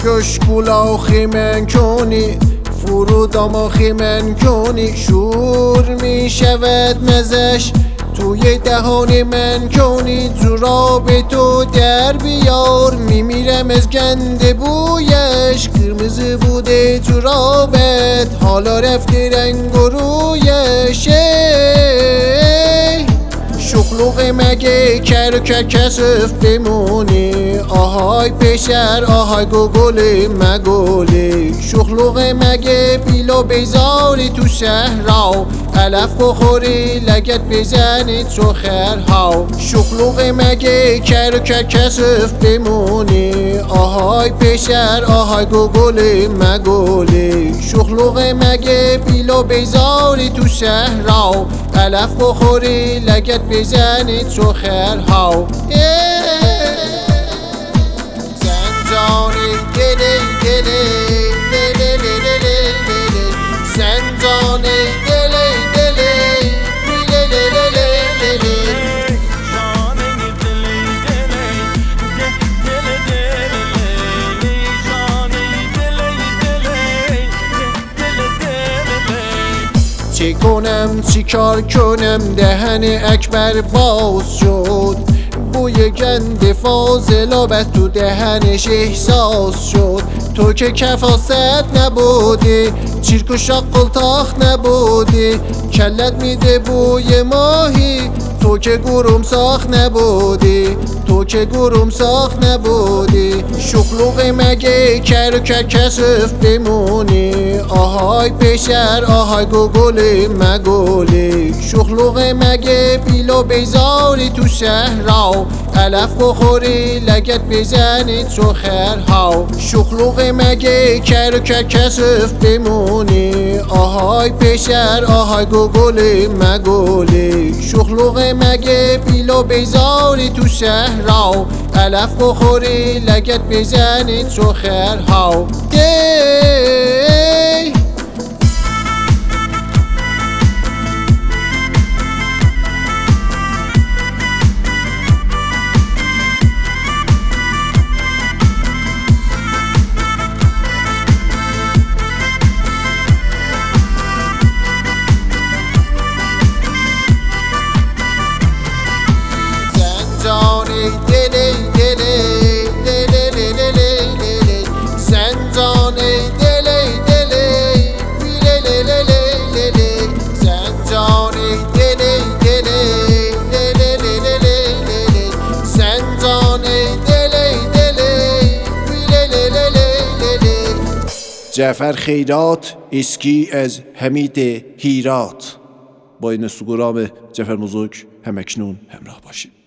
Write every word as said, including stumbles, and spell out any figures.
گوش کلاخی من کنی فرود آماخی من کنی شور می شود مزش توی دهان من کنی جوراب تو در بیار میمیرم از گند بویش قرمز بوده جورابت حالا رفته رنگ و رویش شخلوق مگه کر که کسف بمونی آهای پشر آهای گوگلی مگولی شخلوق مگه بیلو بیزاری تو شهرها علف بخوری لگت بزنی تو خرها شخلوق مگه کر که کسف بمونی آهای پشر آهای گوگلی مگولی شخلوق مگه بیلو بیزاری تو شهرها علف بخوری لگت بزنی تو خرها زندانی دلی دلی دلی دلی دلی زندانی دلی دلی دلی دلی دلی چی کنم چی کار کنم دهن اکبر باز شد بوی گند فاضلابت تو دهنش احساس شد تو که کفاست نبودی چیرک و شاق تاخت نبودی کلت میده بوی ماهی تو که گروم ساخت نبودی تو که گروم ساخت نبودی شخلوق مگه کر که کسف بمونی آهای پشر آهای گوگلی مگولی شخلوق مگه بیلو بیزاری تو شهرها علف بخوری لگت بزنی تو خرها شخلوق مگه کر که کسف بمونی آهای پشر آهای گوگلی مگولی شخلوق مگه بیلو بیزاری تو شهرها علف بخوری لگت بزنی تو خرها زندانی دلی دلی دلی دلی دلی زندانی دلی دلی دلی دلی دلی زندانی دلی دلی دلی دلی دلی زندانی دلی دلی دلی دلی دلی جعفر خیرات اسکی از حمید هیرات با این اینستاگرام جعفر موزوک همکنون همراه باشید.